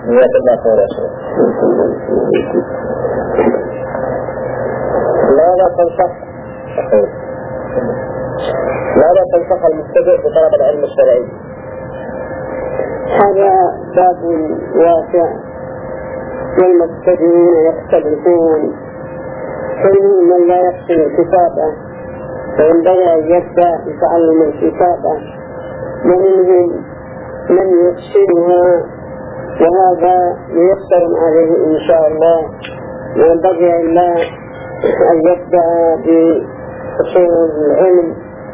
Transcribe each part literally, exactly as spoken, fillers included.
ماذا تنصح ماذا تنصح المبتدئ بطلب العلم الشرعي؟ هذا باب واسع، والمبتدئون يختلفون، فمنهم من لا يحسن الكتابة فينبغي أن يبدأ بتعلم الكتابة، ومنهم من يحسنها وهذا ييسر عليه إن شاء الله، وينبغي أن يبدأ بأصول العلم.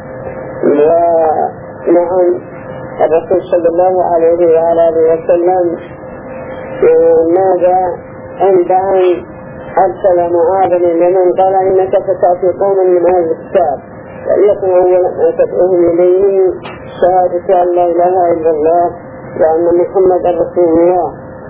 ونعم الرسول صلى الله عليه وعلى آله وسلم ماذا عند أن أرسل معاذا لمن قال إنك ستأتي قوما من أهل الكتاب فليكن أول ما تدعوهم إليه شهادة أن لا إله إلا الله وأن محمدا رسول الله.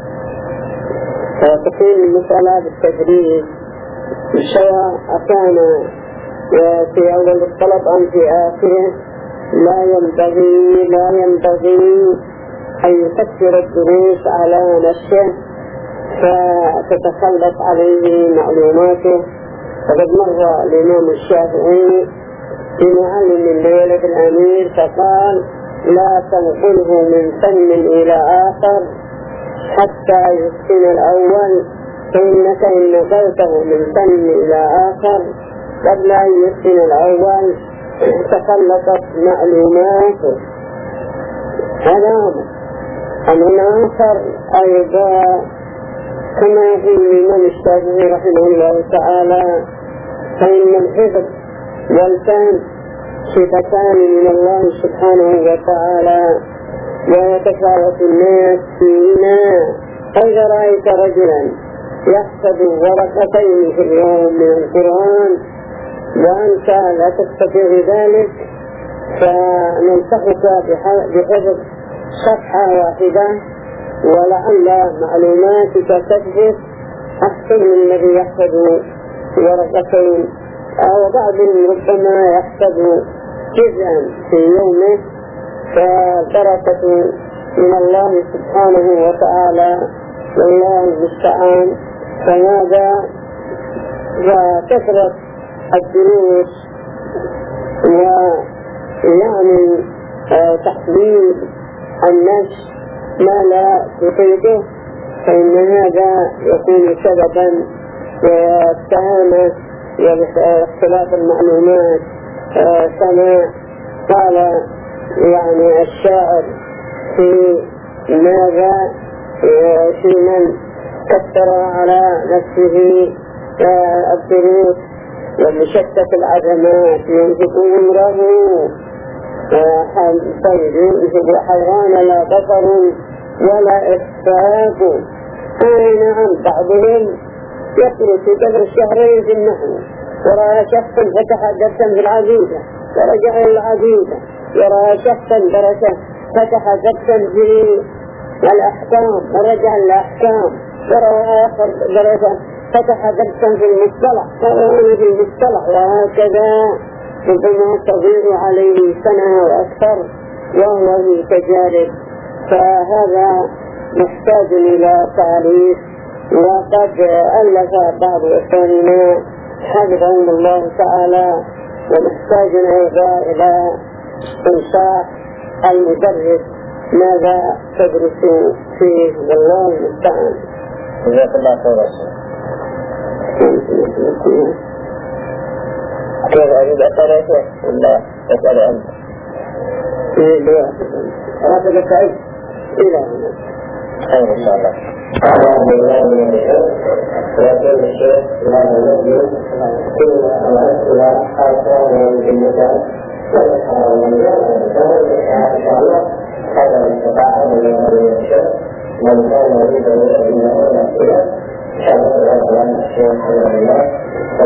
فتكون المسألة بالتدريج سواء كان في أول الطلب أم في آخره. لا ينبغي لا ينبغي أن يكثر الدروس على نفسه فتتخلط عليه معلوماته. فقد مر الإمام الشافعي في معلم الليلة الأمير فقال لا تنقله من فن إلى آخر حتى يحسن الأول، فإنك إن نقلته من فن إلى آخر قبل أن يحسن الأول تخلطت معلوماته. هذا أمر آخر أيضا كما يقول الإمام الشافعي رحمه الله تعالى فإن الحفظ والفهم صفتان من الله سبحانه وتعالى ويتفاوت الناس فيهما. فإذا رأيت رجلا يحفظ ورقتين في اليوم من القرآن وأنت لا تستطيع ذلك فننصحك بحفظ صفحة واحدة ولعل معلوماتك تثبت أحسن من الذي يحفظ ورقتين، أو بعضهم ربما يحفظ جزءا في يومه. فالبركة من الله سبحانه وتعالى والله المستعان. فهذا وكثرة الدروس ويعني تحليل النفس ما لا يطيقه فإن هذا يكون سببا والتهامة واختلاف المعلومات. كما قال يعني الشاعر في ماذا في من كثر على نفسه الدروس ومشتت العظمات ينفق امره طيب حيوان لا بصر ولا إخفاق. أي نعم بعضهم يخرج في قدر الشهرين في النحو ورأى شخصا فتح درسا في العقيدة ورجع إلى العقيدة، ورأى شخصا درسا فتح درسا في الأحكام ورجع إلى الأحكام، ورأى آخر درسا فتح درسا في المصطلح ورأى في المصطلح، وهكذا ربما تضيع عليه سنة وأكثر وهو في تجارب. فهذا محتاج إلى تعريف. وقد ألف بعض إخواننا حفظهم الله تعالى ومحتاج أيضا إلى إنشاء المدرس ماذا تدرس فيه والله المستعان. جزاك الله خيرا. كيف أريد أسألك ولا أسأل أنت؟ إيه لا أريد أسألك إلى هنا خير إن شاء الله. أعوذ بالله من الشيطان ويقول الشيخ لا يوجد كل الأسئلة خاصة بالمثال والحرام إن شاء الله. هذا الاستطاعة من الشيخ من كان يريد أن يسأل الأسئلة شرط الأسئلة الشيخ حفظه الله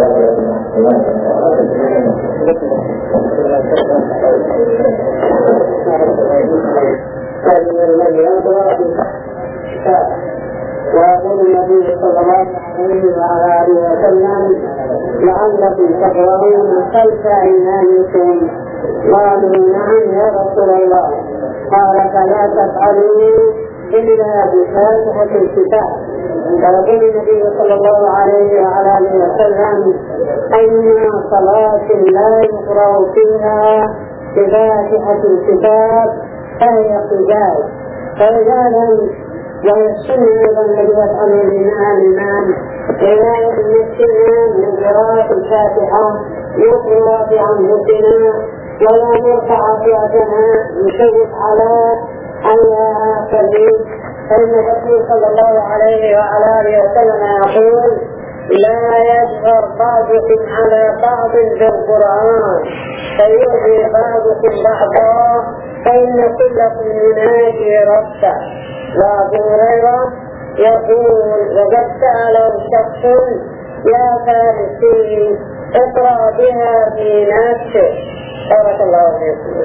ويقول النبي صلى الله عليه وعلى آله وسلم لعلكم تقرؤون خلف أيمانكم. قالوا نعم يا رسول الله. قال فلا تفعلوا إلا بفاتحة الكتاب. ويقول النبي صلى الله عليه وعلى آله وسلم: أي صلاة لا يقرأ فيها بفاتحة الكتاب فهي قجاز. فإذا ويسن أيضا الذي يفعل الإمام الإمام عناية المسلمين من قراءة الفاتحة يقرأ بأنفسنا ولا نرفع أصواتنا نشوف على الآخرين، فإن الرسول صلى الله عليه وعلى آله وسلم يقول: لا يجبر بعضكم على بعض بالقرآن فيؤذي بعضكم بعضا فإن كلكم يناجي ربه. وأبو هريرة يقول: وقد سأله شخص: يا فارسي اقرأ بها في نفسك. بارك الله فيكم.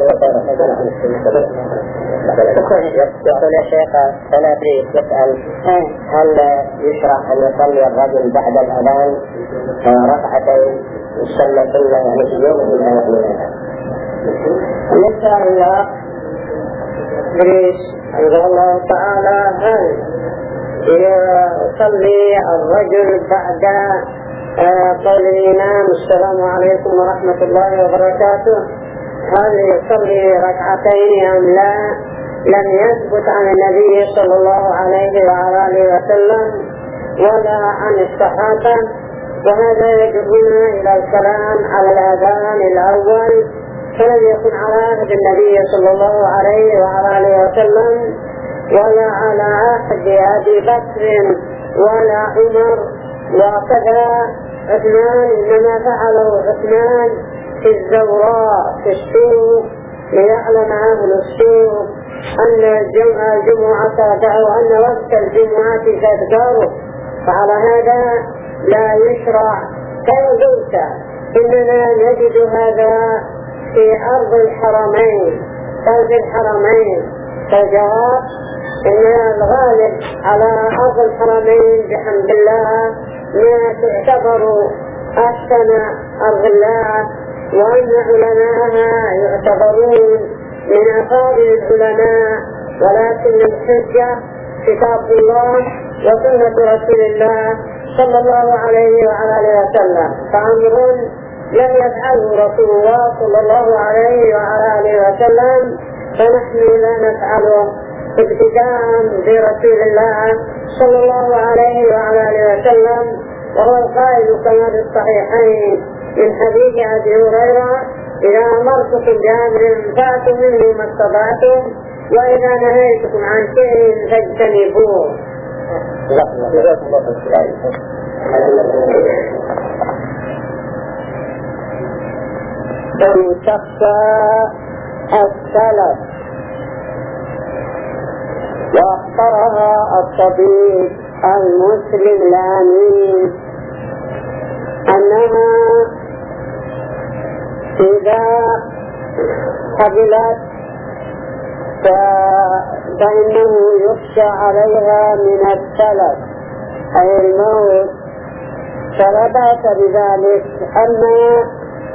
يقول يا شيخ أنا أريد يسأل: هل يشرع أن يصلي الرجل بعد الأذان ركعتين السنة كلها يعني في يوم من الأيام؟ نسأل الله بريش رضي الله تعالى: هل يصلي الرجل بعد قول الإمام السلام عليكم ورحمة الله وبركاته هل يصلي ركعتين أم لا؟ لم يثبت عن النبي صلى الله عليه وعلى آله وسلم ولا عن الصحابة، وهذا يجرنا إلى الكلام على الأذان الأول، فلم يكن على عهد النبي صلى الله عليه وعلى آله وسلم ولا على عهد أبي بكر ولا عمر وكذا عثمان، إنما فعله عثمان في الزوراء في السوق ليعلم أهل السوق أن الجمعة تابعه وأن وقت الجمعة تذكره. فعلى هذا لا يشرع. كما قلت إننا نجد هذا في أرض الحرمين، أرض الحرمين فجاء إن الغالب على أرض الحرمين بحمد الله ما تعتبر أحسن أرض الله، وأن علماءها يعتبرون من أفاضل العلماء، ولكن الحجة كتاب الله وسنة رسول الله صلى الله عليه وعلى آله وسلم، فأمر لم يفعله رسول الله صلى الله عليه وعلى آله وسلم فنحن لا نفعله ابتداء برسول الله صلى الله عليه وعلى آله وسلم، وهو القائل كما في الصحيحين من حديث أبي هريرة: إذا أمرتكم بأمر فأتوا منه ما استطعتم وإذا نهيتكم عن شيء فاجتنبوه. إن تخشى السلف واختارها الطبيب المسلم الأمين أنها إذا قبلت فإنه يخشى عليها من السلف أي الموت، فلا بأس بذلك. أما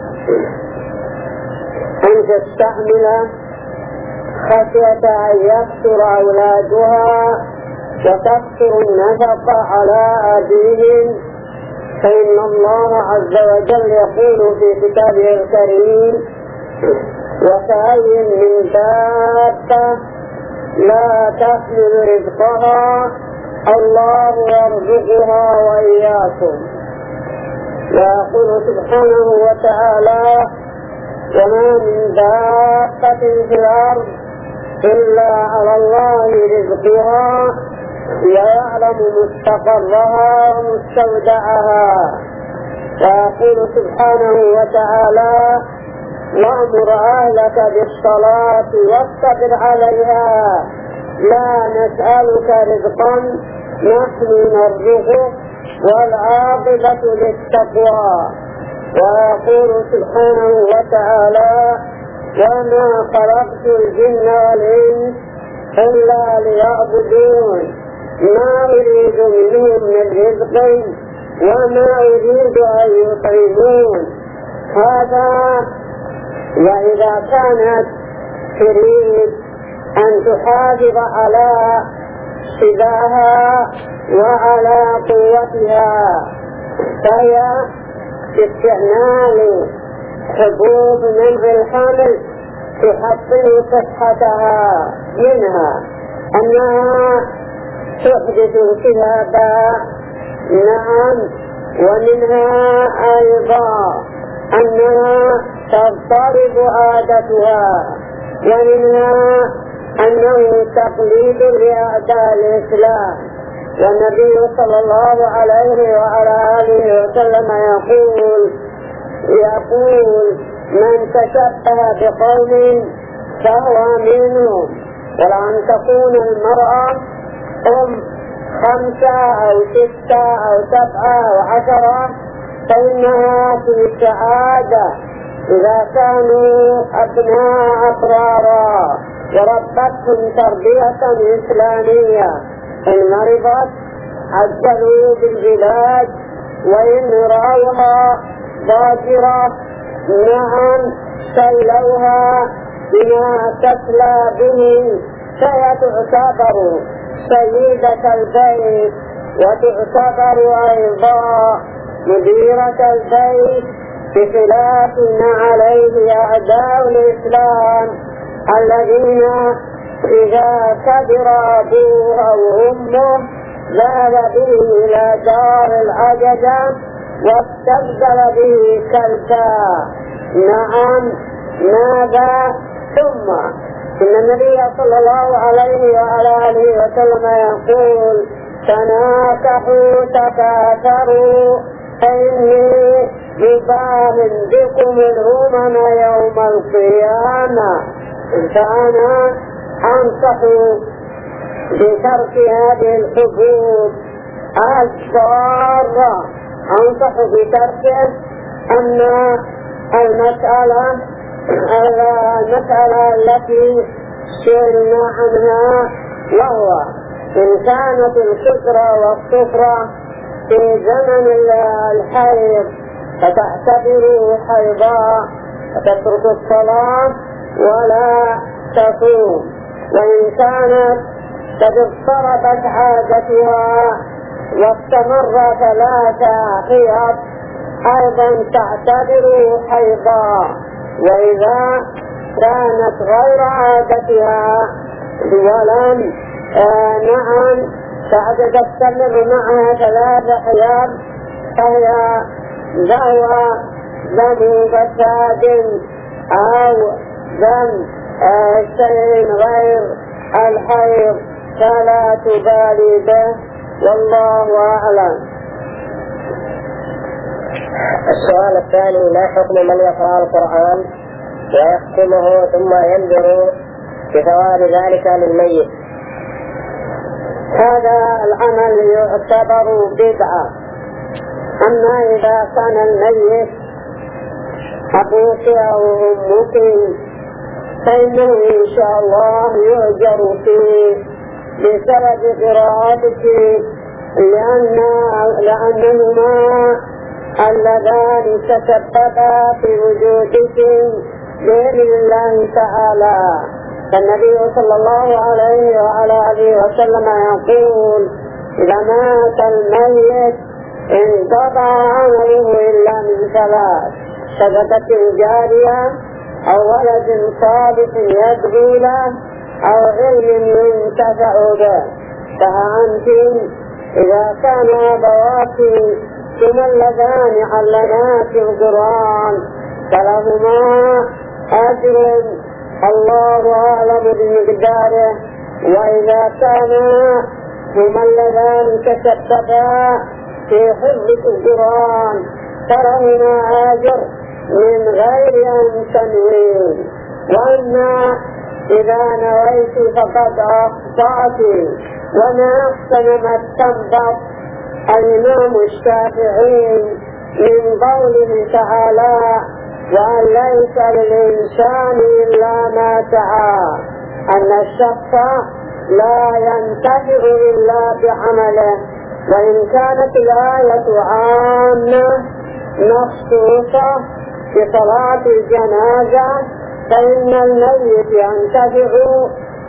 أن تستحمل خشية أن يكثر أولادها وتكثر النفقة على أبيهم، فإن الله عز وجل يقول في كتابه الكريم: وكأي من دابة لا تحمل رزقها الله يرزقها وإياكم. ويقول سبحانه وتعالى: وما من دابة في الأرض إلا على الله رزقها ويعلم مستقرها ومستودعها. ويقول سبحانه وتعالى: وأمر أهلك بالصلاة واصطبر عليها لا نسألك رزقا نحن نرزقك والعاقبة للتقوى. ويقول سبحانه وتعالى: وما خلقت الجن والإنس إلا ليعبدون ما أريد منهم من رزق وما أريد أن يطعمون. هذا وإذا كانت تريد أن تحافظ على شباها وعلى قوتها، فهي باستعمال حبوب منع الحمل تحصل صحتها، منها أنها تحدث التهابا، نعم، ومنها أيضا أنها تضطرب عادتها، ومنها أنه تقليد لأعداء الإسلام. والنبي صلى الله عليه وعلى آله وسلم يقول يقول من تشبه بقوم فهو منهم. ولأن تكون المرأة أم خمسة أو ستة أو سبعة أو عشرة فإنها في سعادة إذا كانوا أبناء أبرارا وربتهم تربية إسلامية. إن مرضت عجلوا بالعلاج، وإن رأوها ضاجرة نعم سلوها بما تسلى به، فهي تعتبر سيدة البيت وتعتبر أيضا مديرة البيت، بخلاف ما عليه أعداء الإسلام الذين إذا كبر أبوه أو أمه ذهب به إلى دار العجزة واستبدل به كلبا. نعم، ماذا؟ ثم إن النبي صلى الله عليه وعلى آله وسلم يقول تناكحوا تكاثروا فإني مباهن بكم الأمم يوم القيامة. فأنا أنصح بترك هذه الحبوب الضارة، أنصح بتركه. أما المسألة المسألة التي سئلنا عنها، وهو إن كانت الكثرة والصفرة في زمن الحيض فتعتبر حيضاء فتترك الصلاة ولا تصوم، وإن كانت قد اضطربت عادتها واستمر ثلاثة حيض أيضا تعتبر حيضاء. وإذا كانت غير عادتها ولم آه نعم بعد تستمر معها ثلاثة حيض فهي ذهوى دم فساد أو دم آه شيء غير الحيض فلا تبالي به، والله أعلم. السؤال الثاني: ما حكم من يقرأ القرآن ويختمه ثم ينذر بثواب ذلك للميت؟ هذا العمل يعتبر بدعة. أما إذا كان الميت أبوك أو أمك فإنه إن شاء الله يؤجر فيه بسبب قراءتك، لأن لأنهما اللذان تسببا في وجودكم بإذن الله تعالى. فالنبي صلى الله عليه وعلى آله وسلم يقول إذا مات الميت انقطع عمله إلا من ثلاث: صدقة جارية أو ولد صالح يدعو له أو علم ينتفع به. فأنتم إذا كان أبواك ثم اللذان علماك القرآن فلهما أجر الله أعلم بمقداره، وإذا كانا هما اللذان تسببا في حفظ القرآن فلهما أجر من غير أن تنوين. وأما إذا نويت فقد أخطأت. وما أحسن ما استنبط الإمام الشافعي من قوله تعالى: وأن ليس للإنسان إلا ما سعى، أن الشخص لا ينتفع إلا بعمله. وإن كانت الآية عامة مخصوصة بصلاة الجنازة فإن الميت ينتفع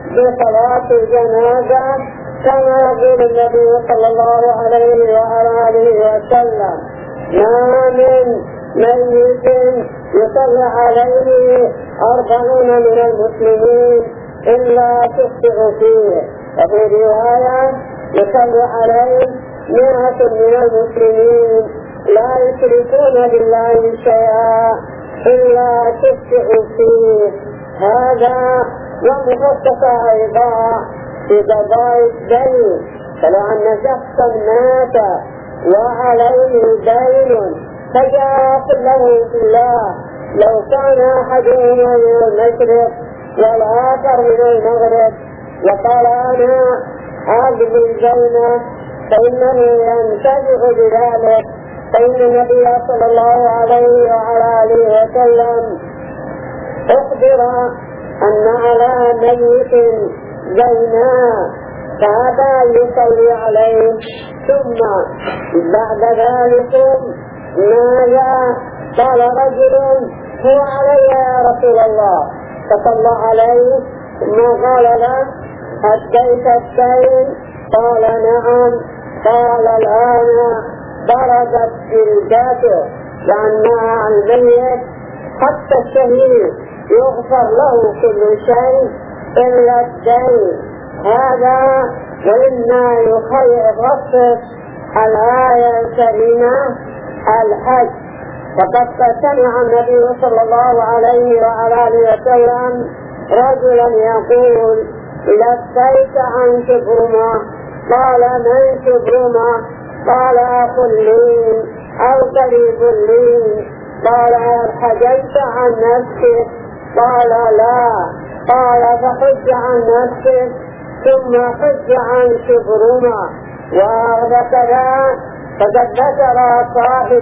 بصلاة الجنازة كما يقول النبي صلى الله عليه وعلى آله وسلم: ما من ميت يصلى عليه أربعون من المسلمين إلا تخطئ فيه، وفي رواية: يصلى عليه مئة من المسلمين لا يشركون بالله شيئا إلا تخطئ فيه. هذا ومخصص أيضا في قضاء الدين، فلو أن شخصا مات وعليه دين فجاء له في الله، لو كان أحدهما من المشرق والآخر من المغرب وقال أنا أقضي الدين فإنه ينتفع بذلك، فإن النبي صلى الله عليه وعلى آله وسلم أخبر أن على ميت دينا فأبى يصلي عليه، ثم بعد ذلك ماذا؟ قال رجل: هو علي يا رسول الله، فصلى عليه، ثم قال له: أديت الدين؟ قال: نعم. قال: الآن بردت جلدته، لأن مع الميت حتى الشهيد يغفر له كل شيء إلا الدين. هذا وإما يخصص الآية الكريمة الحج، فقد سمع النبي صلى الله عليه وعلى آله وسلم رجلا يقول: لبيك عن شبرمة. قال: من شبرمة؟ قال: أخ لي أو قريب لي. قال: حججت عن نفسك؟ قال: لا. قال: فحج عن نفسك ثم حج عن شبرمة. وذكر فقد ذكر صاحب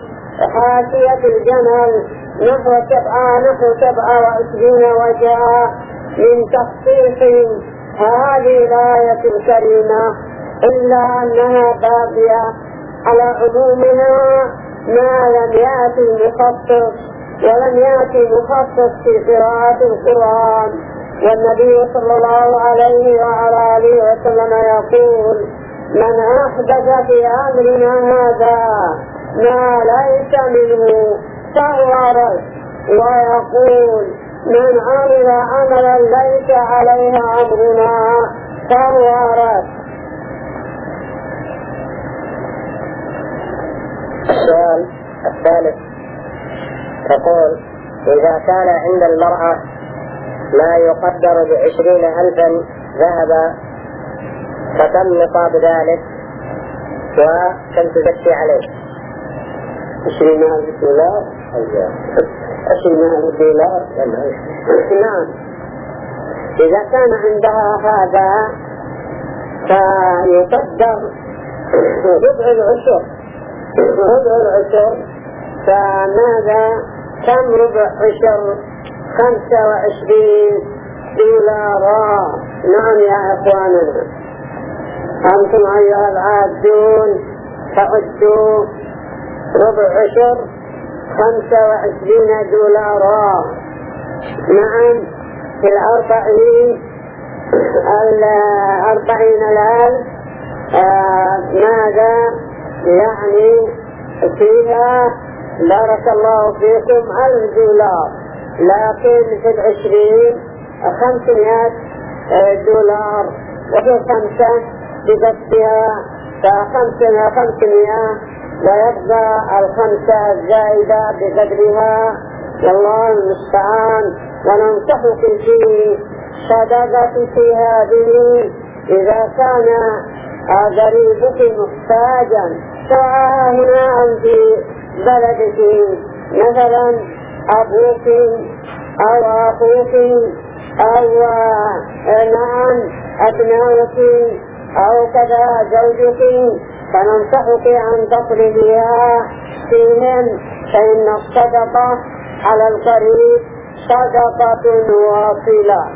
حاشية الجمل نحو سبعة نحو سبعة وعشرين وجاء من تخصيص هذه الآية الكريمة، إلا أنها باقية على عمومها ما لم يأتي مخصص، ولم يأتي مخصص في قراءة القرآن. والنبي صلى الله عليه وعلى آله وسلم يقول: من أحدث في أمرنا هذا ما ليس منه فهو رد. ويقول: من عمل عملا ليس عليه أمرنا فهو رد. السؤال الثالث تقول: إذا كان عند المرأة ما يقدر بعشرين ألفا ذهبا فكم نصاب ذلك وكم تزكي عليه؟ عشرين ألف دولار عشرين ألف دولار نعم. إذا كان عندها هذا فيقدر ربع العشر ربع العشر فماذا؟ كم ربع عشر؟ خمسة وعشرين دولارا. نعم يا إخواننا، أنتم أيها العادون فعدوا ربع عشر خمسة وعشرين دولارا. نعم، في الأربعين الأربعين الآن آه ماذا يعني فيها؟ بارك الله فيكم ألف دولار، لكن في العشرين خمسمائة دولار، وفي خمسة بضبطها فخمسمائة خمسمائة، ويبقى الخمسة الزائدة بقدرها، والله المستعان. وننصحك في صدقتك هذه إذا كان قريبك محتاجا، سواء هنا أم في بلدك، مثلا أبوك أو أخوك أو نعم أبنائك أو كذا زوجك، فننصحك أن تطلبيها فيهم، فإن الصدقة على القريب صدقة واصلة.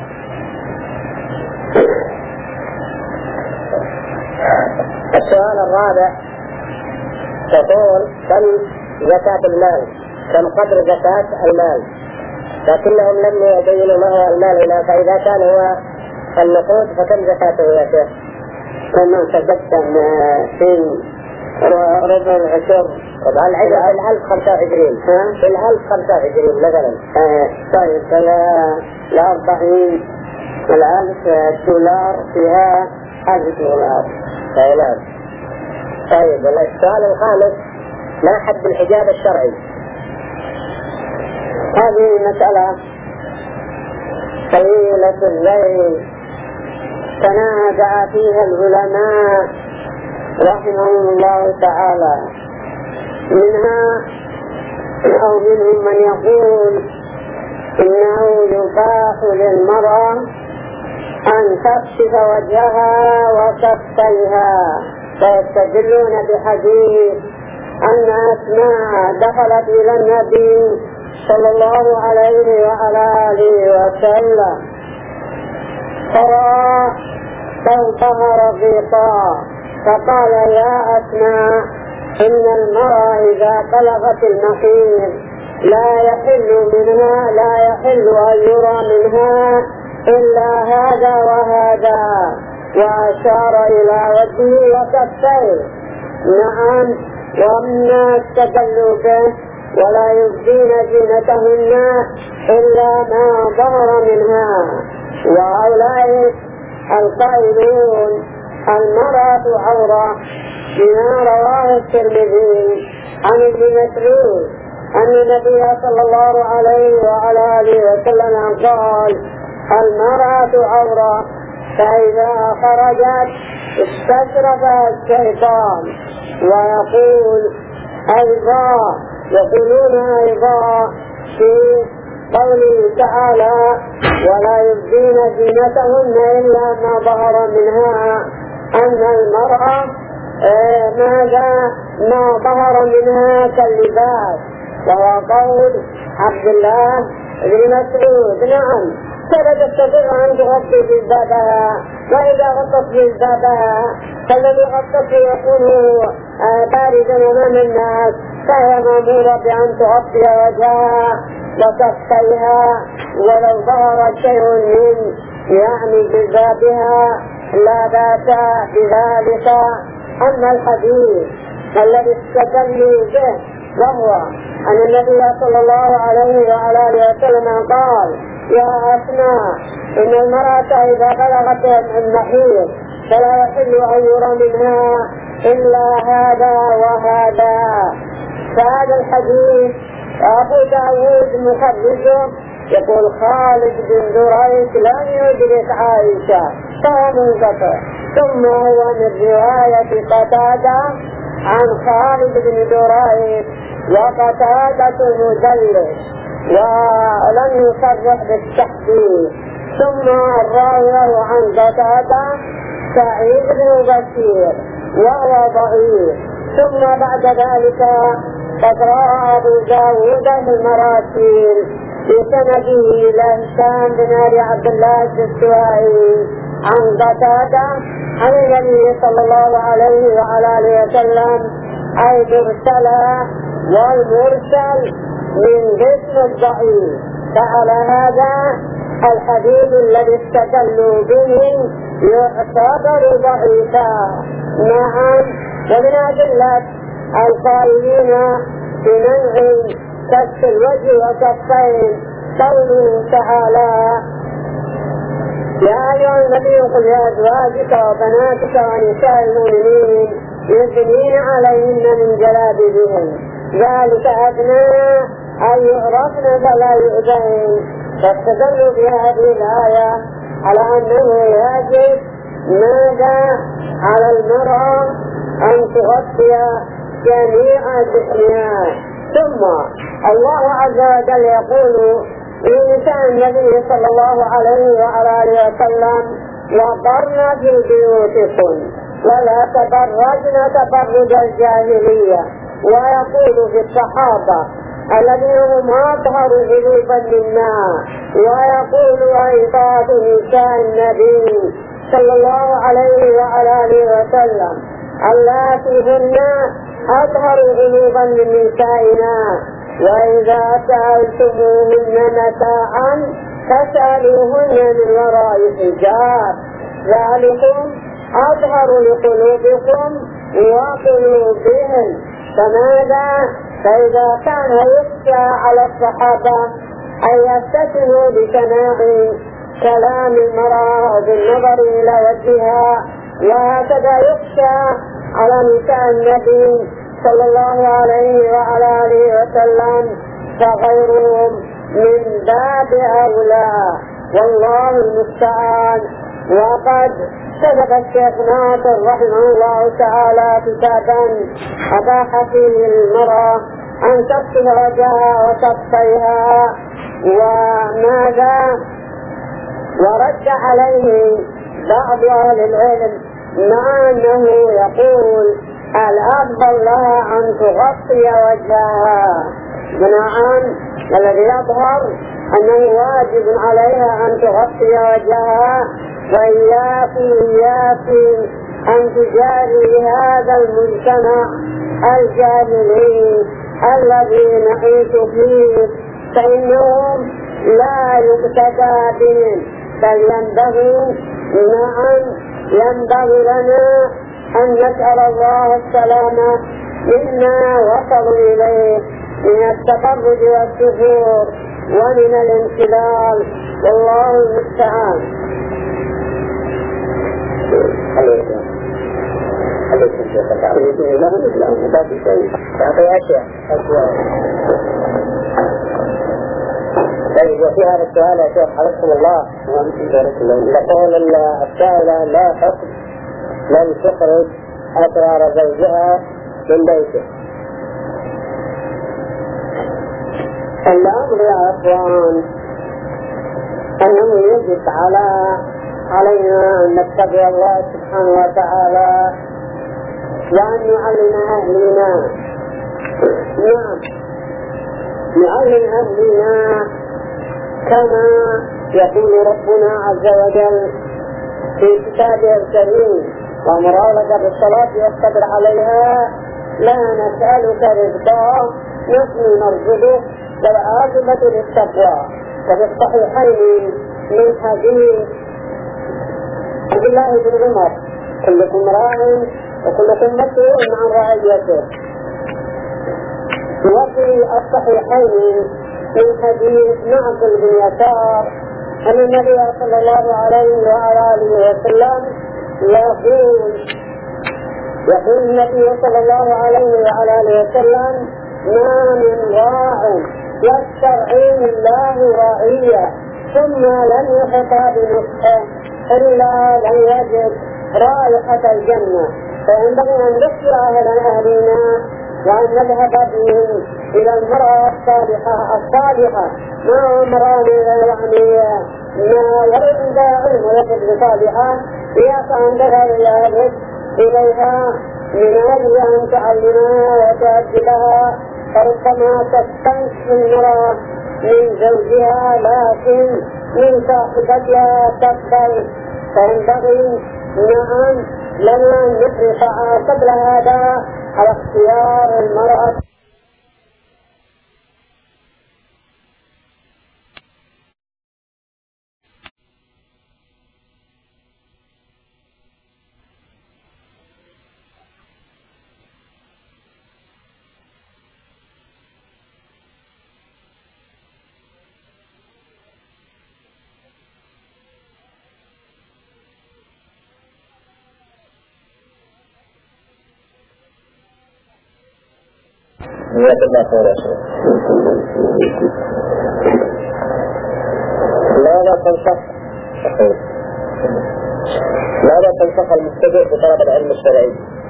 السؤال الرابع تقول: كم زكاة المال؟ كم قدر زكاة المال؟ لكنهم لم يبينوا ما هو المال هنا، فإذا كان هو النقود فكم زكاته يا شيخ؟ كما تقدم في ربع العشر طبعا العشر الألف خمسة وعشرين في الألف خمسة وعشرين مثلا. طيب الأربعين الألف دولار فيها ألف دولار. طيب طيب السؤال الخامس ما حد الحجاب الشرعي؟ هذه مسألة طويلة الليل تنازع فيها العلماء رحمهم الله تعالى، منها أو منهم من يقول إنه يباح للمرأة أن تكشف وجهها وكفيها، فيستدلون بحديث أن أسماء دخلت إلى النبي صلى الله عليه وعلى آله وسلم فرأى ثوبها رقيقا فقال يا أسماء إن المرأة إذا بلغت المحيض لا يحل منها لا يحل أن يرى منها إلا هذا وهذا، وأشار إلى وجهه وكفيه. نعم، ومما استدلوا به ولا يبدين زينتهن إلا ما ظهر منها، وأولئك القائلون المرأة عورة بما رواه الترمذي عن ابن مسعود أن النبي صلى الله عليه وعلى آله وسلم قال المرأة عورة فإذا خرجت استشرفها الشيطان. ويقول أيضا يقولون أيضا في قوله تعالى ولا يبدين زينتهن إلا ما ظهر منها أن المرأة آه ماذا ما ظهر منها كاللباس، وهو قول عبد الله بن مسعود. نعم، فلا تستطيع أن تغطي جلبابها، وإذا غطت جلبابها فالذي غطت يكون آه بارزا أمام الناس، فهي مأمورة بأن تغطي وجهها وكفيها ولو ظهر شيء من يعني جلبابها لا بأس بذلك. أما الحديث الذي استدلوا به وهو أن النبي صلى الله عليه وعلى آله وسلم قال يا أسماء إن المرأة إذا بلغت المحيض فلا يحل أن يرى منها إلا هذا وهذا، فهذا الحديث أبو داود مخرجه يقول خالد بن دريس لم يدرك عائشة فهو منقطع، ثم هو من رواية قتادة عن خالد بن دريس وقتادة مدلس ولم يصرح بالتحديد، ثم الراوي عن قتادة سعيد بن بشير وهو ضعيف، ثم بعد ذلك قد روى أبو داود المراسيل بسنده إلى هشام بن أبي عبد الله الدستوائي عن قتادة عن النبي صلى الله عليه وعلى آله وسلم أي مرسلا، والمرسل من قسم الضعيف، فعلى هذا الحديث الذي استدلوا به يعتبر ضعيفا. نعم، ومن أدلة القائلين بمنع كف الوجه وكفين قوله تعالى يا أيها النبي قل لأزواجك وبناتك ونساء المؤمنين يدنين عليهن من جلابيبهن ذلك أدنى أن يعرفن فلا يؤذين، فاستدلوا بهذه الآية على أنه يجب ماذا على المرأة أن تغطي جميع جسمها. ثم الله عز وجل يقول لنساء النبي صلى الله عليه وعلى آله وسلم وقرن في بيوتكن ولا تبرجن تبرج الجاهلية، ويقول في الصحابة الذين هم أطهر قلوبا منا، ويقول أيضا نساء النبي صلى الله عليه وعلى آله وسلم اللاتي هن أطهر قلوبا من نسائنا، وإذا سألتموهن متاعا فاسألوهن من وراء حجاب ذلكم أظهر لقلوبكم وقلوبهم. فماذا؟ فإذا كان يخشى على الصحابة أن يفتتنوا بسماع كلام المرأة بالنظر إلى وجهها، وهكذا يخشى على نساء النبي صلى الله عليه وعلى آله وسلم، فغيرهم من باب أولى، والله المستعان. وقد كتب الشيخ ناصر رحمه الله تعالى كتابا أباح فيه المرأة أن تغسل وجهها وتغطيها، وماذا؟ ورد عليه بعض أهل العلم مع أنه يقول الأفضل لها أن تغطي وجهها، بناء الذي يظهر أنه واجب عليها أن تغطي وجهها. وإياك إياك أن تجاري هذا المجتمع الجاهلي الذي نعيش فيه، فإنهم لا يقتدى بهم، بل ينبغي نعم ينبغي لنا أن نسأل الله السلامة مما وصلوا إليه من التبرج والسفور ومن الانحلال، والله المستعان. عليكم عليكم شيخ العالمين. لا لا لا في شيء تعطي أشياء أشياء. طيب وفي هذا السؤال يا شيخ حفظكم الله يقول السائلة لا حكم من تخرج أسرار زوجها من بيته. الأمر يا أخوان أنه يجب على علينا أن نتبع الله سبحانه وتعالى وأن نعلم أهلنا. نعم نعلم أهلنا كما يقول ربنا عز وجل في كتابه الكريم: ومراودة بالصلاة والصبر عليها لا نسألك رزقا نحن نرزقك والعاقبة للتقوى. وفي الصحيحين من حديث عبد الله بن عمر: كلكم راع وكلكم مسؤول عن رعيته. وفي الصحيحين من حديث معقل بن يسار أن النبي صلى الله عليه وعلى آله وسلم يقول يقول النبي صلى الله عليه وعلى آله وسلم: ما من راع يسترعيه الله رعية ثم لم يحط بنصحه إلا لن يجد رائحة الجنة. فينبغي أن نذكر أهل أهلنا وأن نذهب بهم إلى المرأة الصالحة الصالحة ما أمران يعني ما ورد علم ويجب صالحة إياك أن تذهب إلى أهلك إليها من أجل أن تعلمها وتأدبها، فربما تستنكف المرأة من زوجها لكن من صاحبتها تقبل. فينبغي نعم لنا أن نحرص قبل هذا على اختيار المرأة. ماذا تنصح ماذا تنصح المبتدئ بطلب العلم الشرعي؟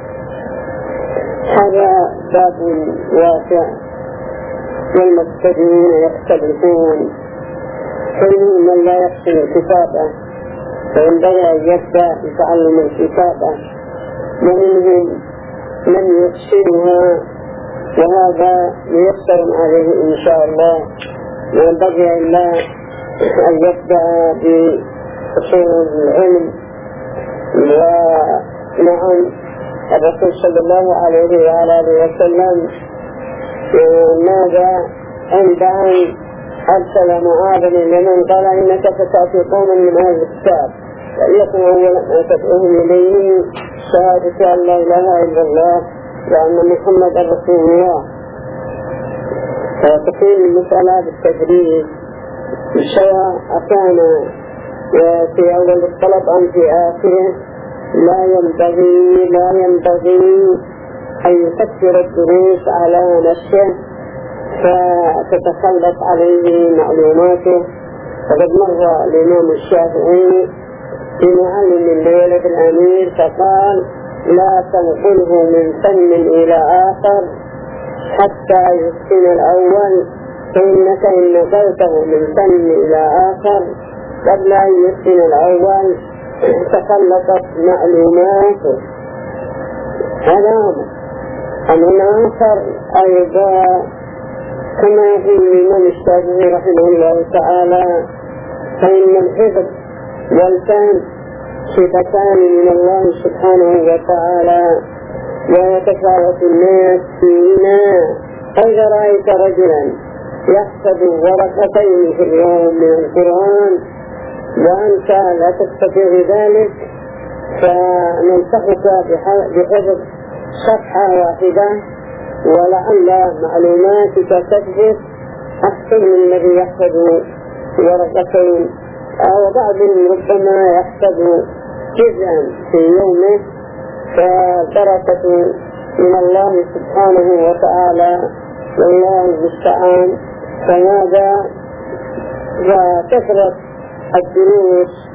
هذا باب واسع والمبتدئون يختلفون، فمنهم من لا يحسن الكتابة فينبغي أن يبدأ بتعلم الكتابة، ومنهم من يحسنها وهذا ميسر عليه إن شاء الله، وينبغي إلا أن يبدأ بأصول العلم. ونعم الرسول صلى الله عليه وعلى آله وسلم ماذا عند أن أرسل معاذا لمن قال إنك ستأتي قوما من أهل الكتاب فليكن أول ما تدعوهم إليه شهادة أن لا إله إلا الله وأن محمدا رسول الله. فتكون المسألة بالتدريج سواء كان في أول الطلب أم في آخره. لا ينبغي لا ينبغي أن يفكر الدروس على نفسه فتتخلص عليه معلوماته. فقد مر الإمام الشافعي في معلم الليلة الأمير فقال لا تنقله من فن إلى آخر حتى يحسن الأول فإنك إن نقلته من فن إلى آخر قبل أن يحسن الأول تخلصت معلوماته. هذا أمر آخر أيضا كما يقول الإمام الشافعي رحمه الله تعالى فإن الحفظ والفهم صفتان من الله سبحانه وتعالى ويتفاوت الناس فيهما. فإذا رأيت رجلا يحفظ ورقتين في اليوم من القرآن وأنت لا تستطيع ذلك فننصحك بحفظ صفحة واحدة ولعل معلوماتك تثبت أحسن من الذي يحفظ ورقتين، أو بعضهم ربما يحفظ جزءا في يومه. فالبركة من الله سبحانه وتعالى والله المستعان. فماذا وكثرة الدروس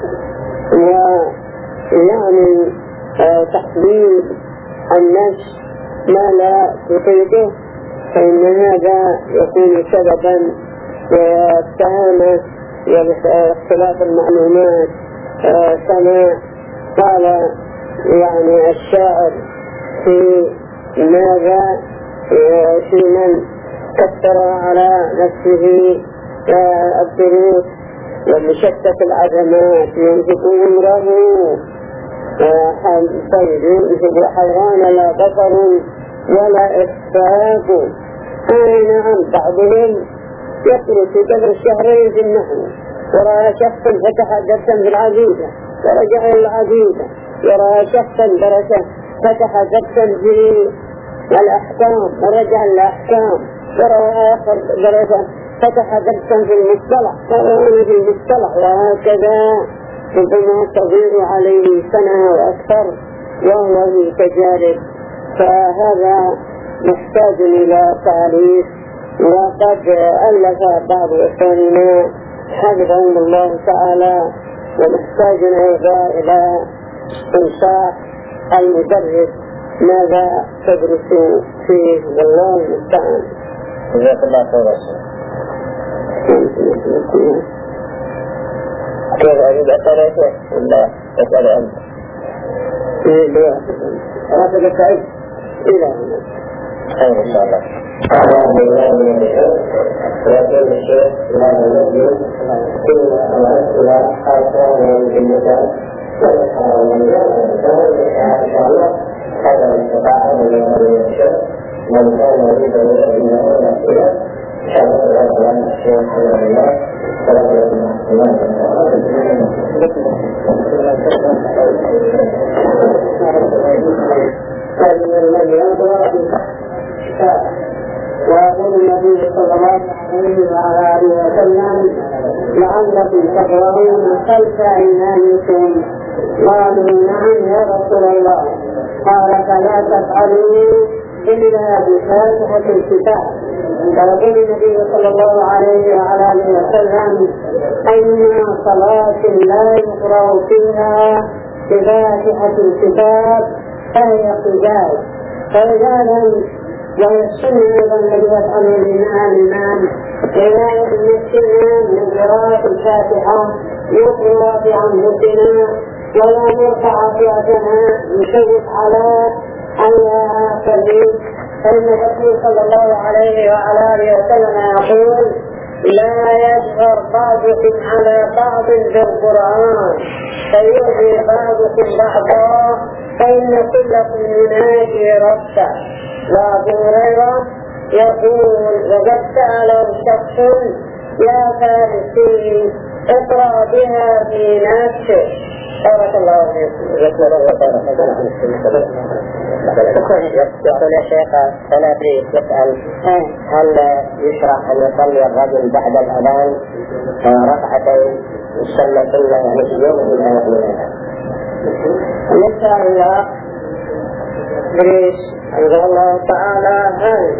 ويعني تحليل النفس ما لا تطيقه فإن هذا يكون سببا والتهامة واختلاف المعلومات. كما قال يعني الشاعر في ماذا في من كثر على نفسه الدروس ومشتت العزمات ينفق عمره ينفق حيران لا بصر ولا إخفاق. أي نعم بعضهم يخرج في قدر الشهرين في النحو ورأى شخصا فتح درسا في العقيدة ورجع إلى العقيدة، ورأى شخصا درسا فتح درسا في الأحكام ورجع إلى الأحكام، ورأى آخر درسا فتح درسا في المصطلح ورأى في المصطلح، وهكذا ربما تضيع عليه سنة وأكثر وهو في تجارب. فهذا محتاج إلى تعريف. وقد ألف بعض إخواننا حفظهم الله تعالى ومحتاج أيضا إلى إنشاء المدرس ماذا تدرس فيه والله المستعان. جزاك الله خيرا. كيف أريد أسألك ولا أسأل أنت؟ إيه لا أريد أسألك إلى هنا خير إن شاء الله. أعوذ بالله من الشيطان ويقول الشيخ لا يؤمن كل الأسئلة خاصة بالمثال والحرام إن شاء الله. هذا الاستطاعة من الشيخ من كان يريد أن يؤمن الأسئلة إن شاء الله الشيخ رحمه الله ويقول النبي صلى الله عليه وعلى آله وسلم لعلكم تقرؤون خلف أيمانكم. قالوا نعم يا رسول الله. قال فلا تفعلوا إلا بفاتحة الكتاب. ويقول النبي صلى الله عليه وعلى آله وسلم أي صلاة لا يقرأ فيها بفاتحة الكتاب فهي قجاز. فإذا لم ويسن أيضا الذي يفعل الإمام رواية المسلمين من قراءة الفاتحة يقرأ بأنفسنا ولا نرفع فئتنا نشوف على أنها تزيد. فإن الرسول صلى الله عليه وعلى آله وسلم يقول لا يجبر بعضكم على بعض بالقرآن فيؤذي بعضكم بعضا فإن كلكم ينادي ربه. وأبو هريرة يقول وقد سأله شخص يا فارسي اقرأ بها في نفسك. بارك الله فيكم. يقول يا شيخ أنا أريد أسأل هل يشرع أن يصلي الرجل بعد الأذان ركعتين يصلى سنة يعني في يوم من الأيام؟ إن شاء الله بريش أن الله تعالى هل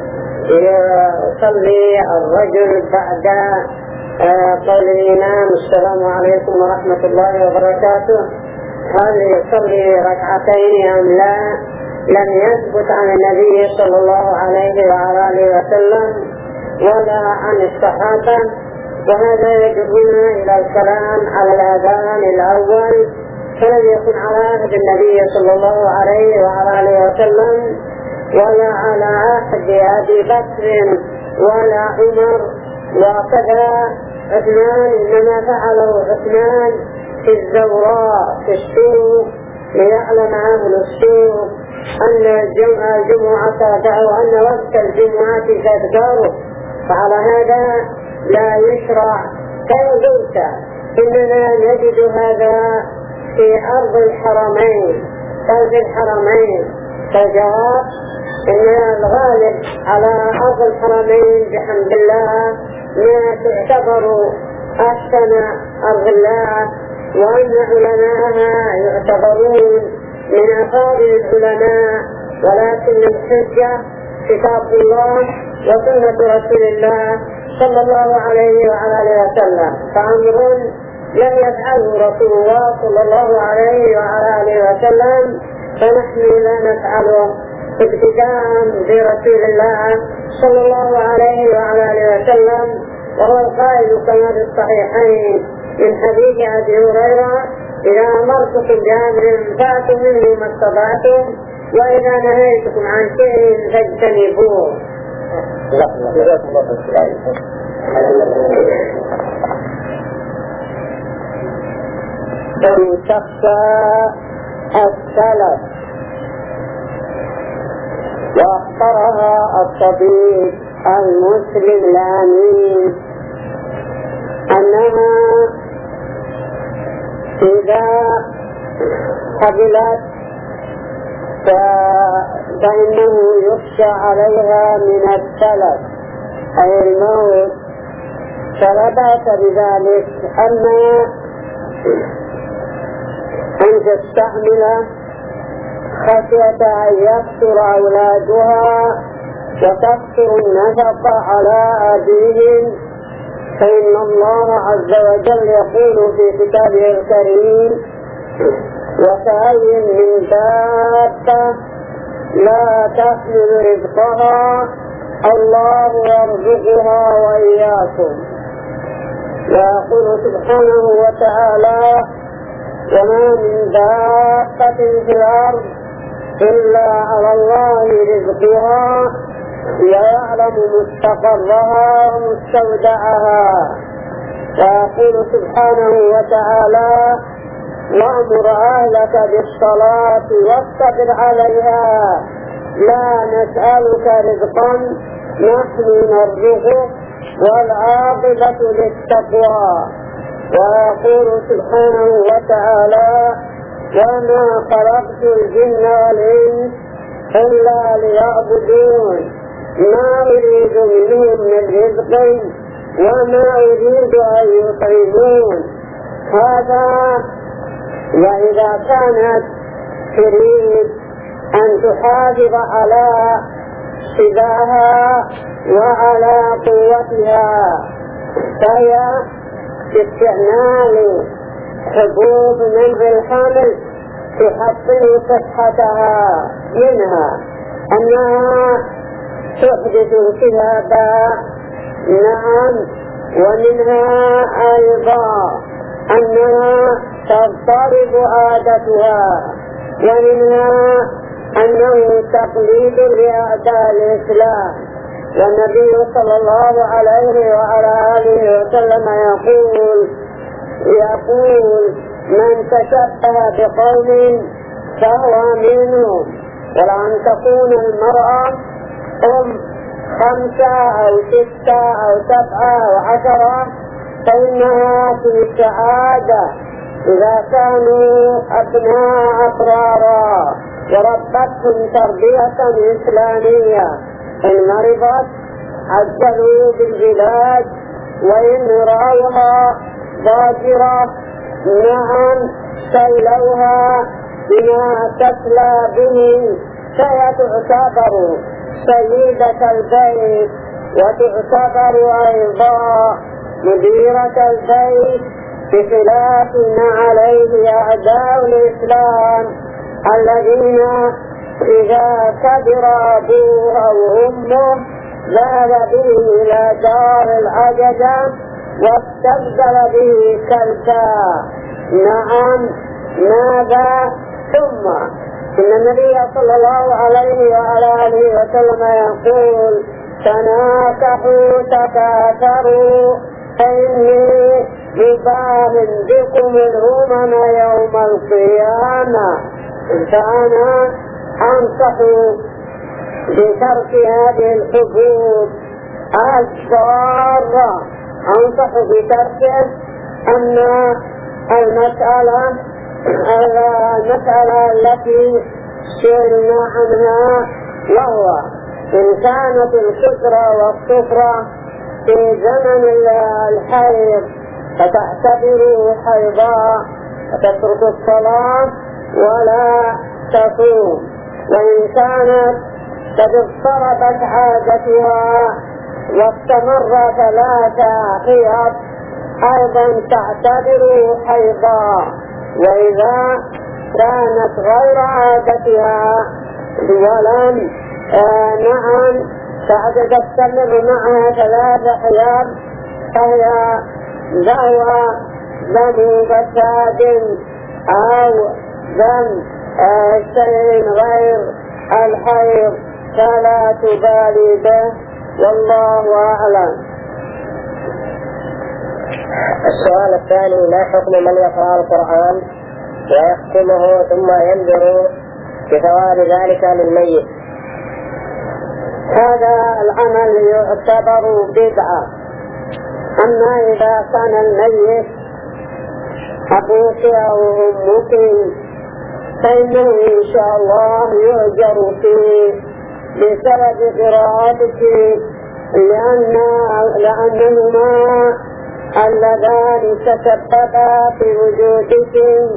يصلي الرجل بعد قول الإمام السلام عليكم ورحمة الله وبركاته هل يصلي ركعتين أم لا؟ لم يثبت عن النبي صلى الله عليه وعلى آله وسلم ولا عن الصحابة، وهذا يجرنا إلى الكلام على الأذان الأول، فلم يكن على عهد النبي صلى الله عليه وعلى آله وسلم ولا على عهد أبي بكر ولا عمر وكذا عثمان، إنما فعله عثمان في الزوراء في السوق ليعلم أهل السوق أن الجمعة تابع وأن وقت الجمعة تذكره، فعلى هذا لا يشرع. كما قلت إننا نجد هذا في أرض الحرمين أو في الحرمين، فالجواب إن الغالب على أرض الحرمين بحمد الله ما تعتبر أحسن أرض الله، وأن علماءها يعتبرون من أفاضل العلماء، ولكن الحجة كتاب الله وسنة رسول الله صلى الله عليه وعلى آله وسلم، فأمر لم يفعله رسول الله صلى الله عليه وعلى آله وسلم فنحن لا نفعله ابتداء برسول الله صلى الله عليه وعلى آله وسلم، وهو القائل كما في الصحيحين من حديث أبي هريرة: إذا أمرتكم بأمر فأتوا منه ما استطعتم، وإذا نهيتكم عن شيء فاجتنبوه. إن شخص السلف واختارها الطبيب المسلم الأمين أنها إذا قبلت فإنه يخشى عليها من السلف أي الموت، فلا بأس بذلك. أما أن تستعمل خشية أن يكثر أولادها وتكثر النفقة على أبيهم، فإن الله عز وجل يقول في كتابه الكريم: وكأي من دابة لا تحمل رزقها الله يرزقها وإياكم. ويقول سبحانه وتعالى: وما من دابة في الأرض إلا على الله رزقها ويعلم مستقرها ومستودعها. ويقول سبحانه وتعالى: وأمر أهلك بالصلاة واصطبر عليها لا نسألك رزقا نحن نرزقك والعاقبة للتقوى. ويقول سبحانه وتعالى: وما خلقت الجن والإنس إلا ليعبدون ما أريد منهم من رزق وما أريد أن يطعمون. هذا وإذا كانت تريد أن تحافظ على شباها وعلى قوتها فهي باستعمال حبوب منع الحمل تحصل صحتها، منها أنها تحدث التهابا، نعم، ومنها أيضا أنها تضطرب عادتها، ومنها أنه تقليد لأعداء الإسلام. والنبي صلى الله عليه وعلى آله وسلم يقول يقول من تشبه بقوم فهو منهم، ولأن تكون المرأة أم خمسة أو ستة أو سبعة أو عشرة فإنها في السعادة إذا كانوا أبناء أبرارا وربتهم تربية إسلامية. إن مرضت عجلوا بالعلاج، وإن رأوها ضاجرة نعم سيلوها بما تسلى به، فيتعتبر سيدة البيت وتعتبر أيضا مديرة البيت، بخلاف ما عليه أعداء الإسلام الذين إذا كبر أبوه أو أمه ذهب به إلى دار العجزة واستبدل به كلبا. نعم ماذا؟ ثم إن النبي صلى الله عليه وعلى آله وسلم يقول تناكحوا تكاثروا فإني مباهٍ بكم الأمم يوم القيامة. فأنا أنصح بترك هذه الحبوب الضارة، أنصح بتركه. أن المسألة المسألة التي سئلنا عنها، وهو إن كانت الكثرة والصفرة في زمن الحيض فتعتبر حيضاء فتترك الصلاة ولا تصوم، وإن كانت قد اضطربت عادتها واستمر ثلاثة حيض أيضا تعتبر حيضاء. وإذا كانت غير عادتها ولم آه نعم بعد تستمر معها ثلاثة حيض فهي دعوى دم فساد أو دم آه شيء غير الحيض فلا تبالي به، والله أعلم. السؤال الثاني: ما حكم من يقرأ القرآن ويختمه ثم ينذر بثواب ذلك للميت؟ هذا العمل يعتبر بدعة. أما إذا كان الميت أبوك أو أمك فإنه إن شاء الله يؤجر فيه بسبب قراءتك، لأن لأنهما اللذان تسببا في وجودك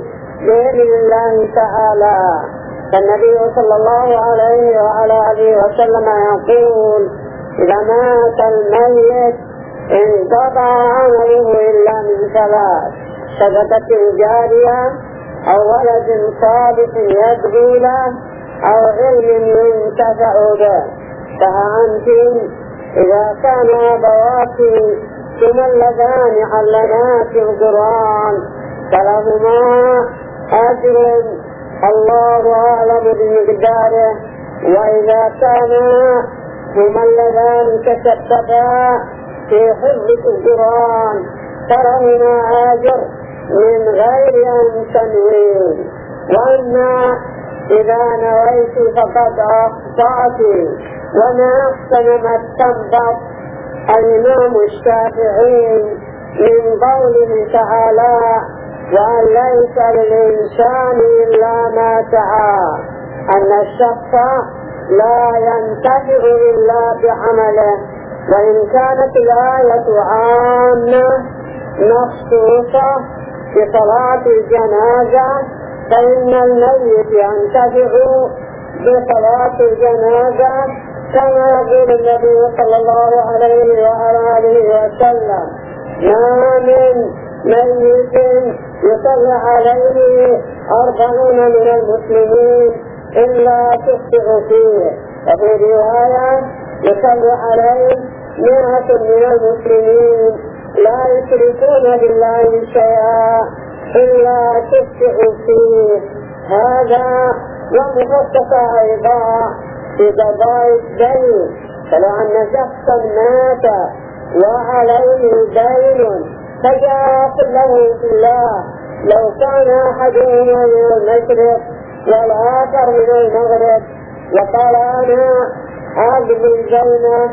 بإذن الله تعالى. فالنبي صلى الله عليه وعلى آله وسلم يقول إذا مات الميت انقطع عمله إلا من ثلاث: صدقة جارية أو ولد صالح يدعو له أو علم ينتفع به. فأنت إذا كان أبواك ثم اللذان علماك القرآن فلهما أجر الله أعلم بمقداره، وإذا كانا هما اللذان تسببا في حفظ القرآن فلهما أجر من غير أن تنوين. وأما إذا نويت فقد أخطأت، وما أحسن ما استنبط الإمام الشافعي من قوله تعالى: وأن ليس للإنسان إلا ما سعى، أن الشخص لا ينتفع إلا بعمله. وإن كانت الآية عامة مخصوصة بصلاة الجنازة فإن الميت ينتفع بصلاة الجنازة، كما يقول النبي صلى الله عليه وعلى آله وسلم: ما من ميت يصلى عليه أربعون من المسلمين إلا تخطئ فيه. وفي رواية: يصلى عليه مئة من المسلمين لا يشركون بالله شيئا إلا تخطئ فيه. هذا ومخصص أيضا في قضاء الدين، فلو أن شخصا مات وعليه دين فجاء له في الله، لو كان أحدهما من المشرق والآخر من المغرب وقال: أنا أقضي الدين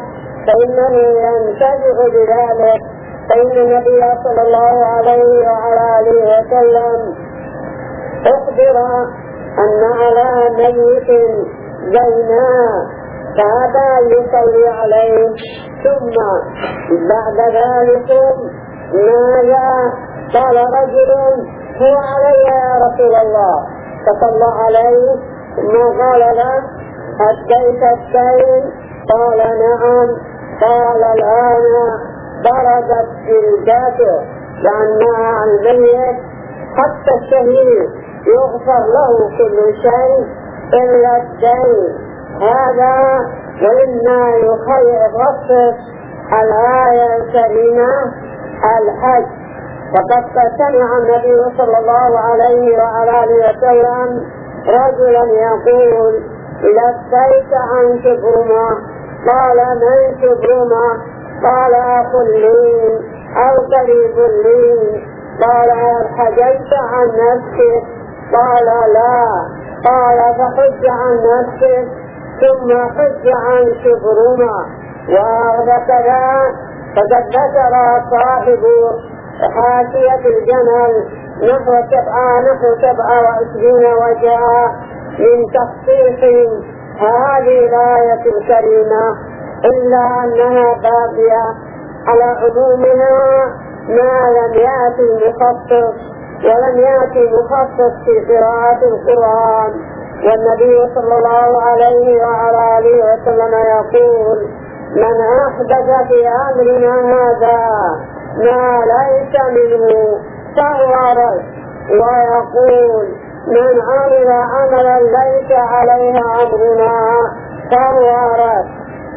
فإنه ينتفع بذلك. فإن النبي صلى الله عليه وعلى آله وسلم أخبر أن على ميت زينا فأبى يصلي عليه، ثم بعد ذلك ماذا؟ قال رجل هو علي يا رسول الله، فصلى عليه ثم قال له أديت الدين؟ قال نعم. قال الآن بردت جلدته، لأنها الميت حتى الشهيد يغفر له كل شيء إلا الدين. هذا وإما يخصص الآية الكريمة الحج. فقد سمع النبي صلى الله عليه وعلى آله وسلم رجلا يقول لبيك عن شبرمة. قال من شبرمة؟ قال أخ لي أو قريب لي. قال حججت عن نفسك؟ قال لا. قال فحج عن نفسك ثم حج عن شبرمة. وذكر فقد ذكر صاحب حاشية الجمل نحو سبعة نحو سبعة وعشرين وجاء من تخصيص هذه الآية الكريمة، إلا أنها باقية على عمومها ما لم يأتي مخصص، ولم يأتي مخصص في قراءة القرآن. والنبي صلى الله عليه وعلى آله وسلم يقول من أحدث في أمرنا هذا ما ليس منه فهو رد. ويقول من عمل عملا ليس عليه أمرنا فهو رد.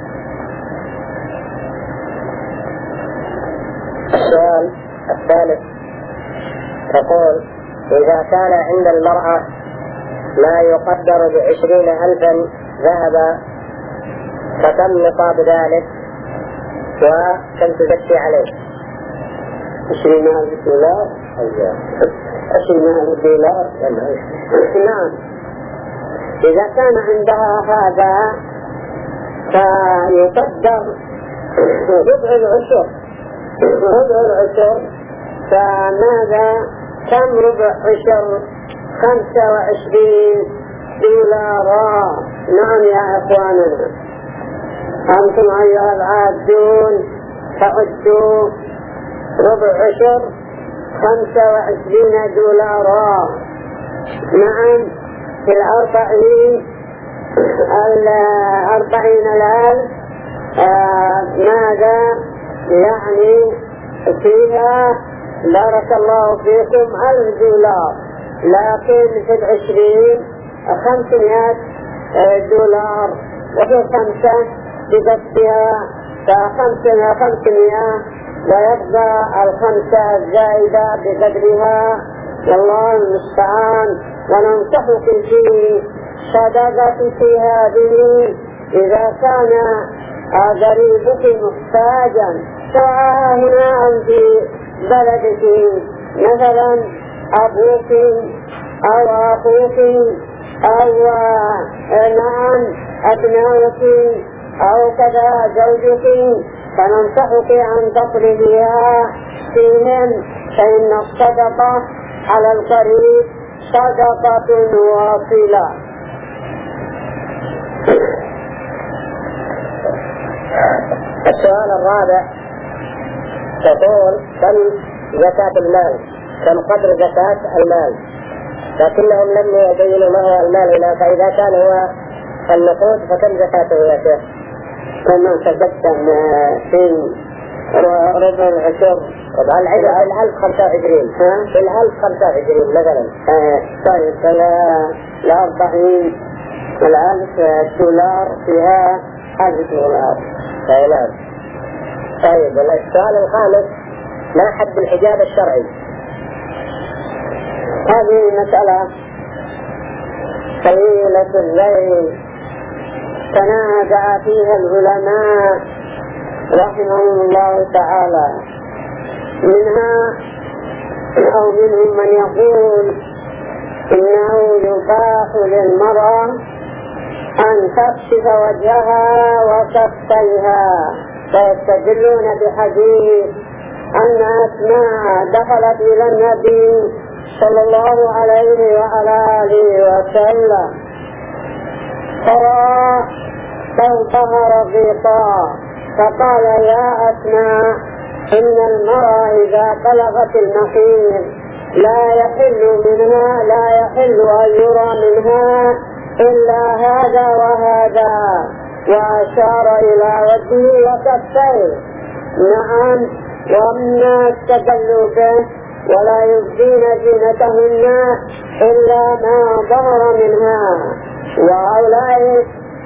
السؤال الثالث تقول إذا كان عند المرأة ما يقدر بعشرين ألفا ذهبا فكم نصاب ذلك وكم تزكي عليه؟ عشرين ألف دولار عشرين ألف دولار نعم. إذا كان عندها هذا فيقدر ربع العشر ربع العشر. فماذا؟ كم ربع عشر؟ خمسة وعشرين دولارا. نعم يا أخواننا، أنتم أيها العابدون فعدوا ربع عشر خمسة وعشرين دولارا. نعم في الأربعين الأربعين الآن آه ماذا يعني فيها؟ بارك الله فيكم ألف دولار. لكن في العشرين خمسمائة دولار، وفي الخمسة بضبطها فخمسمائة خمسمائة، ويبقى الخمسة الزائدة بقدرها. والله المستعان. وننصحك في صدقتك هذه إذا كان غريبك محتاجا، سواء هنا أم في بلدك، مثلا أبوك أو أخوك أو نعم أبنائك أو كذا زوجك، فننصحك أن تطلبيها فيهم، فإن الصدقة على القريب صدقة واصلة. السؤال الرابع تقول كم زكاة المال؟ كم قدر زكاة المال؟ لكنهم لم يبينوا ما هو المال هنا، فإذا كان هو النقود فكم زكاته يا شيخ؟ كما تقدم في ربع العشر طبعا الألف خمسة وعشرين في الألف خمسة وعشرين مثلا. طيب الأربعين الألف دولار فيها ألف دولار. نعم. طيب السؤال الخامس ما حد الحجاب الشرعي؟ هذه مسألة طويلة الليل تنازع فيها العلماء رحمهم الله تعالى. منها أو منهم من يقول إنه يباح للمرأة أن تكشف وجهها وكفيها فيستدلون بحديث أن أسماء دخلت إلى النبي صلى الله عليه وعلى آله وسلم فرأى فانطهر غطاء فقال يا أسماء إن المرأة إذا بلغت المحيض لا يحل منها لا يحل أن يرى منها إلا هذا وهذا، وأشار إلى وجهه وكفيه. نعم، ومما استدلوا به ولا يبدين زينتهن إلا ما ظهر منها. وأولئك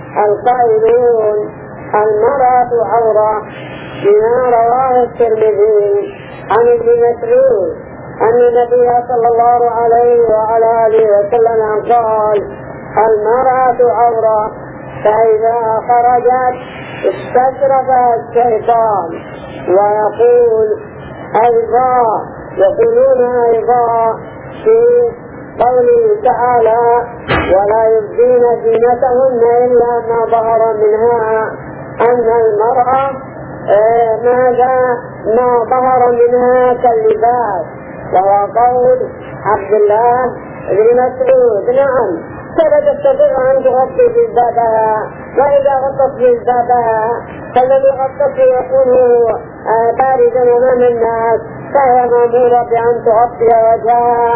القائلون المرأة عورة بما رواه الترمذي عن ابن مسعود أن النبي صلى الله عليه وعلى آله وسلم قال المرأة عورة فإذا خرجت استشرفها الشيطان. ويقول أيضا يقولون أيضا في قوله تعالى ولا يبدين زينتهن إلا ما ظهر منها أن المرأة آه ماذا ما ظهر منها كاللباس، وهو قول عبد الله بن مسعود. نعم، كيف تستطيع أن تغطي جلبابها؟ وإذا غطت جلبابها فالذي غطت يكون آه بارزا أمام الناس، فهي مأمورة بأن تغطي وجهها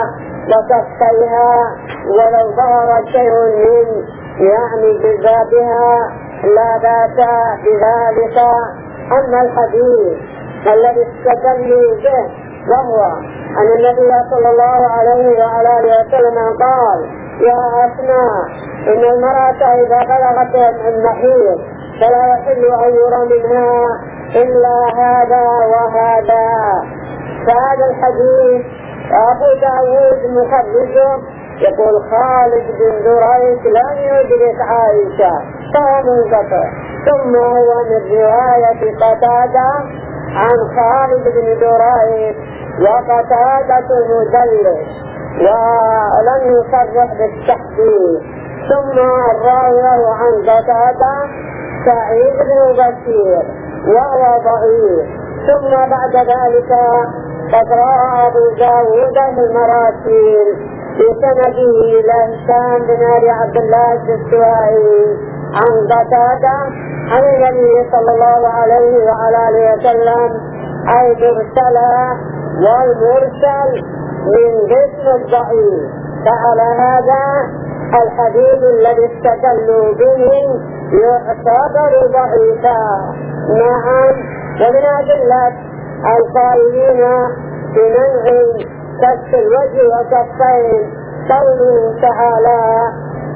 وكفيها ولو ظهر شيء من يعني جلبابها لا بأس بذلك. أما الحديث الذي استدلوا به وهو أن النبي صلى الله عليه وعلى آله وسلم قال يا أسماء إن المرأة إذا بلغت المحيض فلا يحل أن يرى منها إلا هذا وهذا. فهذا الحديث أبو داود مخرجه يقول خالد بن دريد لم يدرك عائشة فهو منقطع، ثم هو من رواية قتادة عن خالد بن دريد وقتادة مدلس ولم يصرح بالتحديد. ثم الراوي عن قتادة سعيد بن بشير وهو ضعيف. ثم بعد ذلك قد روى أبو داود المراسيل بسنده إلى هشام بن أبي عبد الله الدستوائي عن قتادة عن النبي صلى الله عليه وعلى آله وسلم أي مرسلا، والمرسل من قسم الضعيف. فعلى هذا الحديث الذي استدلوا به يعتبر ضعيفا. نعم، ومن أدلة القائلين بمنع كف الوجه وكفين قوله تعالى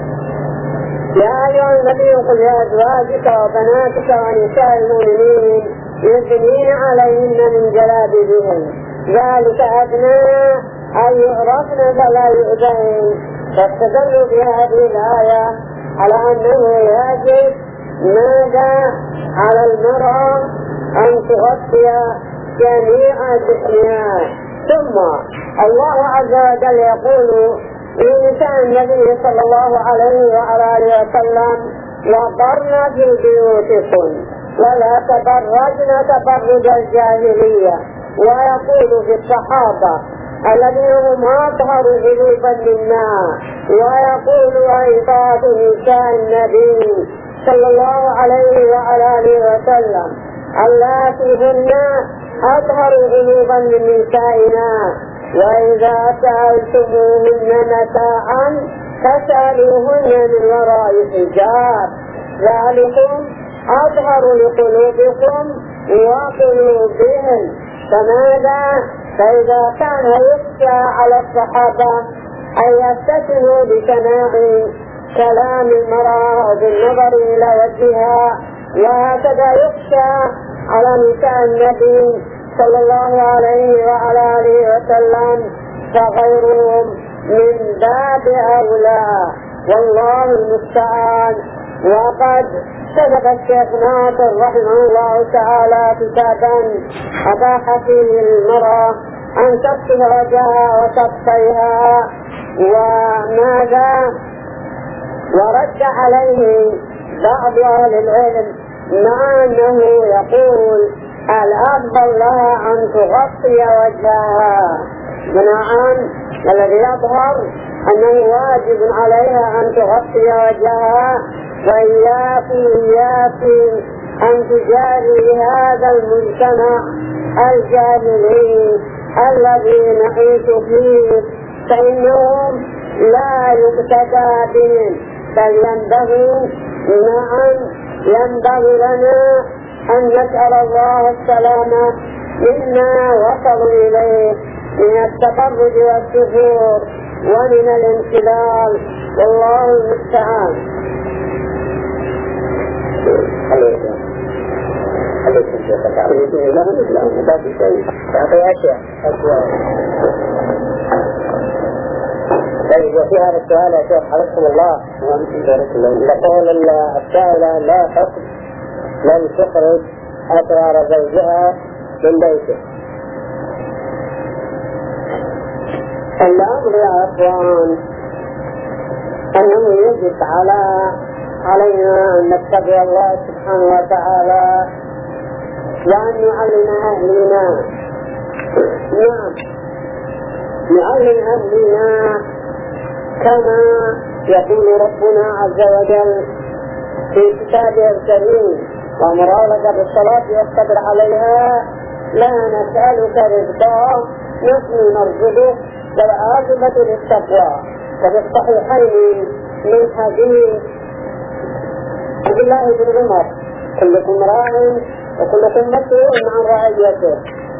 يا أيها النبي قل لأزواجك وبناتك ونساء المؤمنين يدنين عليهن من جلابيبهن ذلك أدنى أن يعرفن فلا يؤذين. فاستدلوا بهذه الآية على أنه يجب ماذا على المرأة أن تغطي جميع جسمها. ثم الله عز وجل يقول لنساء النبي صلى الله عليه وعلى آله وسلم وقرن في بيوتكن ولا تبرجن تبرج الجاهلية. ويقول في الصحابة الذين هم أطهر قلوبا منا. ويقول أيضا نساء النبي صلى الله عليه وعلى آله وسلم اللاتي هن أطهر قلوبا من نسائنا وإذا سألتموهن متاعا فسألوهن من وراء حجاب ذلكم أطهر لقلوبكم وقلوبهم. فماذا؟ فإذا كان يخشى على الصحابة أن يفتتنوا بسماع كلام المرأة بالنظر إلى وجهها، وهكذا يخشى على نساء النبي صلى الله عليه وعلى آله وسلم، فغيرهم من باب أولى، والله المستعان. وقد كتب الشيخ ناصر رحمه الله تعالى كتابا أباح فيه المرأة أن تغسل وجهها وكفيها وماذا، ورد عليه بعض أهل العلم مع أنه يقول الأفضل لها أن تغطي وجهها، بناء الذي يظهر أنه واجب عليها أن تغطي وجهها، وإياك إياك أن تجاري هذا المجتمع الجاهلي الذي نعيش فيه، فإنهم لا يقتدى بهم، بل ينبغي نعم ينبغي لنا أن نسأل الله السلامة مما وصلوا إليه من التبرج والسفور ومن الانسلال، والله المستعان. طيب، وفي هذا السؤال يا شيخ حفظكم الله يقول السائلة لا حكم من تخرج أسرار زوجها من بيته. الأمر يا أخوان أنه يجب على علينا أن نتقي الله سبحانه وتعالى وأن نعلم أهلنا، نعم نعلم أهلنا كما يقول ربنا عز وجل في كتابه الكريم: ومراودة بالصلاة والصبر عليها لا نسألك رزقا نحن نرزقك والعاقبة للتقوى. وفي الصحيحين من حديث عبد الله بن عمر: كلكم راع وكلكم مسؤول عن رعيته.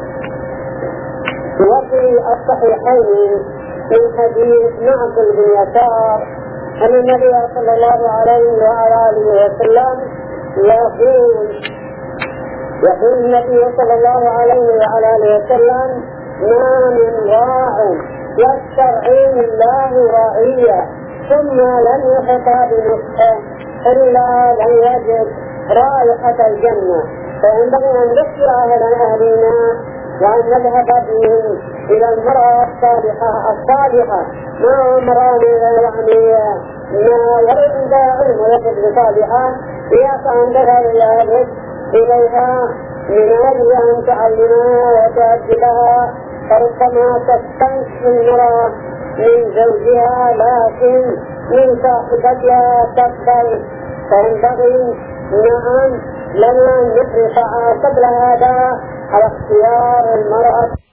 وفي الصحيحين من حديث معقل بن يسار أن النبي صلى الله عليه وعلى آله وسلم يقول يقول النبي صلى الله عليه وعلى آله وسلم: ما من راع يسترعيه الله رعية ثم لم يحط بنصحه إلا لم يجد رائحة الجنة. فينبغي أن نخبر أهلنا وأن نذهب بهم إلى المرأة الصالحة الصالحة ما أمران يعني ما يرد علم ويجب بصالحة، إياك أن تذهب إلى أهلك إليها من أجل أن تعلمها وتأدبها، فربما تستنكف المرأة من زوجها لكن من صاحبتها تقبل. فينبغي نعم لنا أن نحرص قبل هذا على اختيار المرأة